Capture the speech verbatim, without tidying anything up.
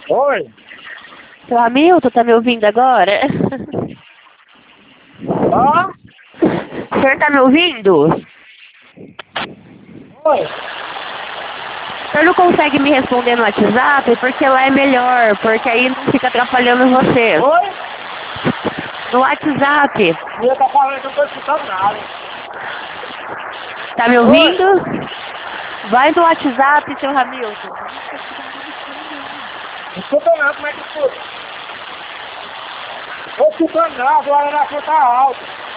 Oi? Seu Hamilton, tá me ouvindo agora? Ó? O senhor tá me ouvindo? Oi? O senhor não consegue me responder no WhatsApp porque lá é melhor, porque aí não fica atrapalhando você. Oi? No WhatsApp. Você tá falando que eu não tô escutando nada. Tá me Oi? ouvindo? Vai no WhatsApp, seu Hamilton. Não escuta nada, como é que escuta? Tô escutando nada, agora a sua tá alta.